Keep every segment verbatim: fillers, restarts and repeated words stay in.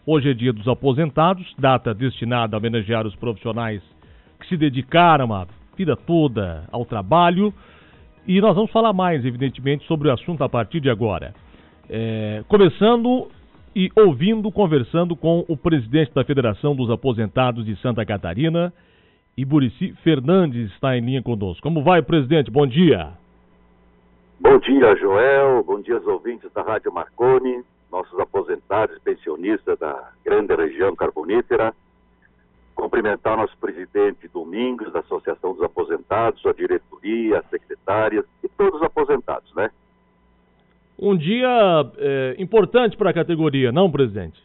Hoje é dia dos aposentados, data destinada a homenagear os profissionais que se dedicaram a vida toda ao trabalho. E nós vamos falar mais, evidentemente, sobre o assunto a partir de agora. É, começando e ouvindo, conversando com o presidente da Federação dos Aposentados de Santa Catarina, Iburici Fernandes, está em linha conosco. Como vai, presidente? Bom dia. Bom dia, Joel. Bom dia aos ouvintes da Rádio Marconi, nossos aposentados e pensionistas da grande região carbonífera. Cumprimentar nosso presidente Domingos, da Associação dos Aposentados, sua diretoria, as secretárias e todos os aposentados, né? Um dia é, importante para a categoria, não, presidente?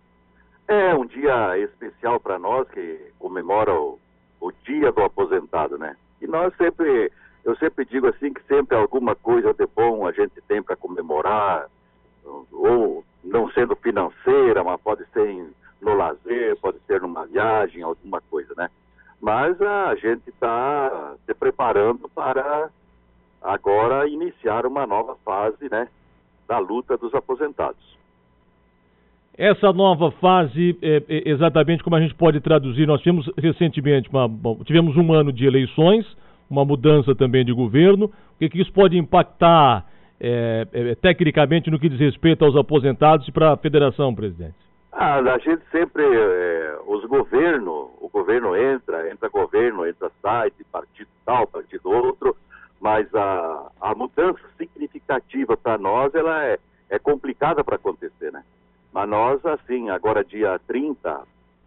É um dia especial para nós, que comemora o, o dia do aposentado, né? E nós sempre, eu sempre digo assim, que sempre alguma coisa de bom a gente tem para comemorar, ou não sendo financeira, mas pode ser em, no lazer, pode ser numa viagem, alguma coisa, né? Mas a gente está se preparando para agora iniciar uma nova fase, né, da luta dos aposentados. Essa nova fase, é, é exatamente como a gente pode traduzir, nós tivemos recentemente, uma, tivemos um ano de eleições, uma mudança também de governo, o que, que isso pode impactar é, é, tecnicamente no que diz respeito aos aposentados e para a federação, presidente? Ah, a gente sempre, é, os governos, o governo entra, entra governo, entra site, partido tal, partido outro, mas a, a mudança significativa para nós, ela é, é complicada para acontecer, né? Mas nós, assim, agora dia trinta,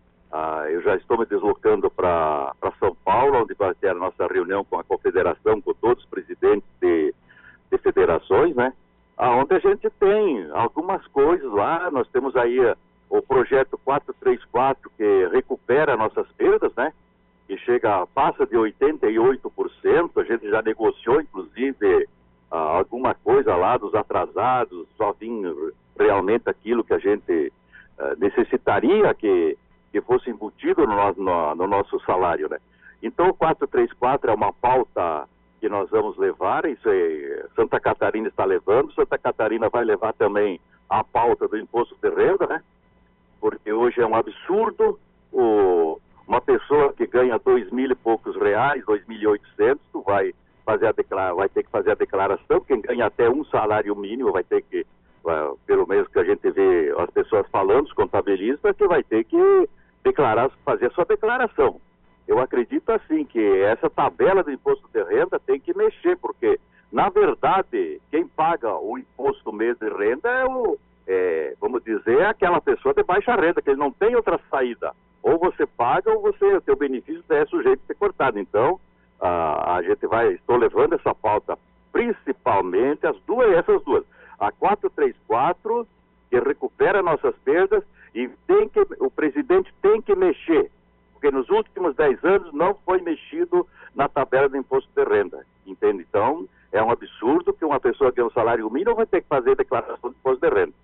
ah, eu já estou me deslocando para São Paulo, onde vai ter a nossa reunião com a confederação, com todos os presidentes de, de federações, né? Onde a gente tem algumas coisas lá, nós temos aí o projeto quatrocentos e trinta e quatro, que recupera nossas perdas, né? Que chega, passa de oitenta e oito por cento, a gente já negociou, inclusive, ah, alguma coisa lá dos atrasados, só vinha realmente aquilo que a gente ah, necessitaria que, que fosse embutido no, no, no nosso salário, né? Então, o quatrocentos e trinta e quatro é uma pauta que nós vamos levar, isso é, Santa Catarina está levando, Santa Catarina vai levar também a pauta do imposto de renda, né? Porque hoje é um absurdo o... Uma pessoa que ganha dois mil e poucos reais, dois mil e oitocentos, tu vai, fazer a declara... vai ter que fazer a declaração. Quem ganha até um salário mínimo vai ter que, uh, pelo menos que a gente vê as pessoas falando, os contabilistas, que vai ter que declarar, fazer a sua declaração. Eu acredito assim que essa tabela do imposto de renda tem que mexer, porque, na verdade, quem paga o imposto mês de renda é o, é, vamos dizer, aquela pessoa de baixa renda, que ele não tem outra saída. Ou você paga ou você, o teu benefício é sujeito a ser cortado. Então, a, a gente vai, estou levando essa pauta, principalmente as duas, essas duas. A quatrocentos e trinta e quatro, que recupera nossas perdas, e tem que, o presidente tem que mexer, porque nos últimos dez anos não foi mexido na tabela do imposto de renda, entende? Então, é um absurdo que uma pessoa que tem um salário mínimo vai ter que fazer declaração de imposto de renda.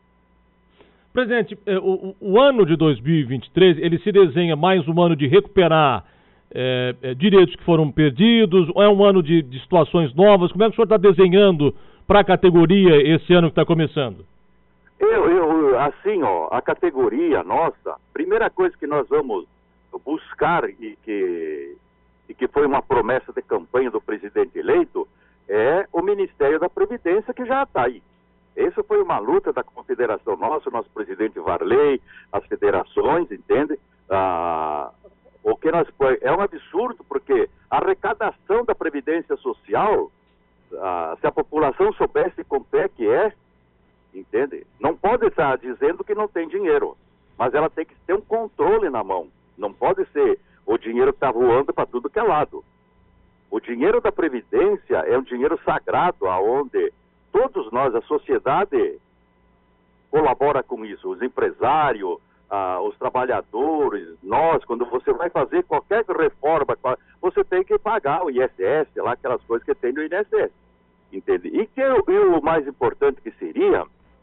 Presidente, o, o ano de dois mil e vinte e três, ele se desenha mais um ano de recuperar é, é, direitos que foram perdidos, ou é um ano de, de situações novas? Como é que o senhor está desenhando para a categoria esse ano que está começando? Eu, eu, assim, ó, a categoria nossa, primeira coisa que nós vamos buscar e que, e que foi uma promessa de campanha do presidente eleito, é o Ministério da Previdência, que já está aí. Essa foi uma luta da confederação nossa, o nosso presidente Varley, as federações, entende? Ah, o que nós, é um absurdo, porque a arrecadação da Previdência Social, ah, se a população soubesse como é que é, entende? Não pode estar dizendo que não tem dinheiro, mas ela tem que ter um controle na mão. Não pode ser o dinheiro que está voando para tudo que é lado. O dinheiro da Previdência é um dinheiro sagrado, aonde todos nós, a sociedade, colabora com isso. Os empresários, ah, os trabalhadores, nós, quando você vai fazer qualquer reforma, você tem que pagar o I S S, lá aquelas coisas que tem no I N S S. Entende? E, que, e o mais importante que seria,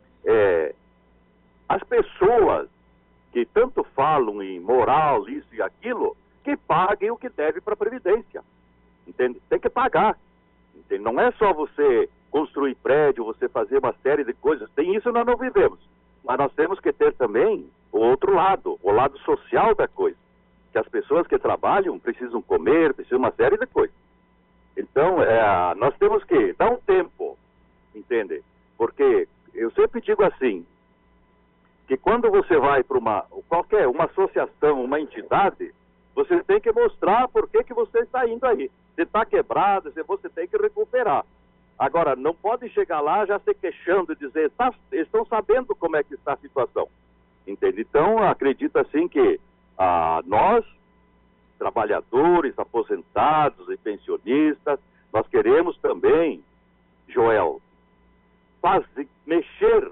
é, as pessoas que tanto falam em moral, isso e aquilo, que paguem o que deve para a Previdência. Entende? Tem que pagar. Entende? Não é só você construir prédio, você fazer uma série de coisas. Tem isso, nós não vivemos. Mas nós temos que ter também o outro lado, o lado social da coisa. Que as pessoas que trabalham precisam comer, precisam uma série de coisas. Então, é, nós temos que dar um tempo, entende? Porque eu sempre digo assim, que quando você vai para uma, qualquer, uma associação, uma entidade, você tem que mostrar por que, que você está indo aí. Se está quebrado, você tem que recuperar. Agora, não pode chegar lá já se queixando e dizer, tá, estão sabendo como é que está a situação. Entende? Então, acredito assim que ah, nós, trabalhadores, aposentados e pensionistas, nós queremos também, Joel, fazer, mexer,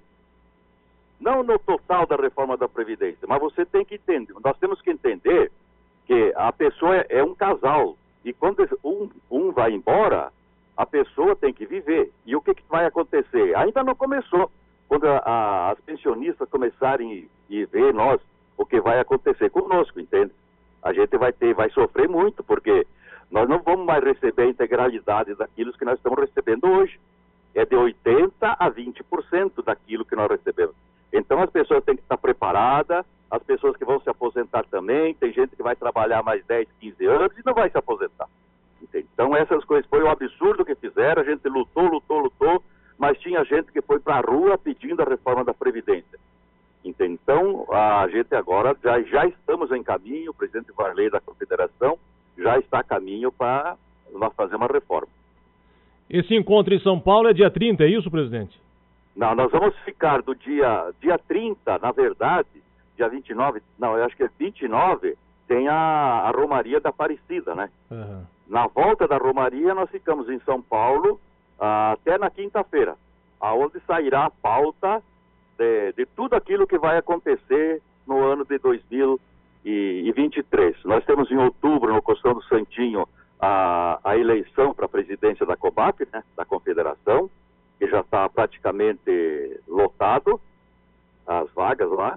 não no total da reforma da Previdência, mas você tem que entender, nós temos que entender que a pessoa é, é um casal, e quando um, um vai embora, a pessoa tem que viver. E o que, que vai acontecer? Ainda não começou. Quando a, a, as pensionistas começarem a ver nós, o que vai acontecer conosco, entende? A gente vai ter, vai sofrer muito, porque nós não vamos mais receber a integralidade daquilo que nós estamos recebendo hoje. É de oitenta a vinte por cento daquilo que nós recebemos. Então as pessoas têm que estar preparadas, as pessoas que vão se aposentar também, tem gente que vai trabalhar mais dez, quinze anos e não vai se aposentar. Entende? Então essas coisas, foi um absurdo que fizeram, a gente lutou, lutou, lutou, mas tinha gente que foi para a rua pedindo a reforma da Previdência. Entende? Então a gente agora já, já estamos em caminho, o presidente Varley da Confederação já está a caminho para nós fazer uma reforma. Esse encontro em São Paulo é dia trinta, é isso, presidente? Não, nós vamos ficar do dia, dia trinta, na verdade, dia vinte e nove, não, eu acho que é vinte e nove, tem a, a Romaria da Aparecida, né? Uhum. Na volta da Romaria, nós ficamos em São Paulo uh, até na quinta-feira, aonde sairá a pauta de, de tudo aquilo que vai acontecer no ano de dois mil e vinte e três. Nós temos em outubro, no Costão do Santinho, a, a eleição para a presidência da COBAP, né, da Confederação, que já está praticamente lotado, as vagas lá,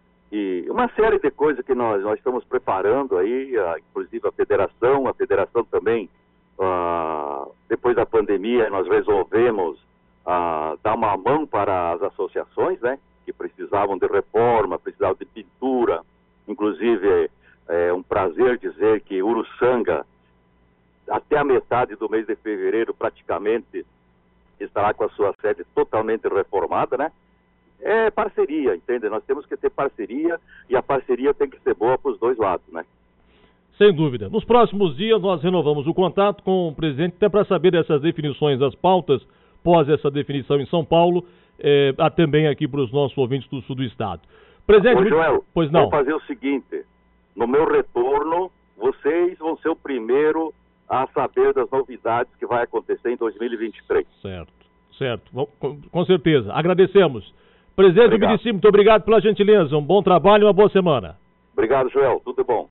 e uma série de coisas que nós, nós estamos preparando aí, a, inclusive a federação, a federação também, uh, depois da pandemia, nós resolvemos uh, dar uma mão para as associações, né, que precisavam de reforma, precisavam de pintura, inclusive é um prazer dizer que Uruçanga, até a metade do mês de fevereiro, praticamente, estará com a sua sede totalmente reformada, né? É parceria, entende? Nós temos que ter parceria e a parceria tem que ser boa para os dois lados, né? Sem dúvida. Nos próximos dias nós renovamos o contato com o presidente até para saber dessas definições das pautas, pós essa definição em São Paulo, é, também aqui para os nossos ouvintes do sul do estado. Presidente, Ô, Joel, pois não. Vou fazer o seguinte, no meu retorno, vocês vão ser o primeiro a saber das novidades que vai acontecer em dois mil e vinte e três. Certo, certo, com, com certeza. Agradecemos. Presidente Ubidici, muito obrigado pela gentileza, um bom trabalho e uma boa semana. Obrigado, Joel, tudo bom.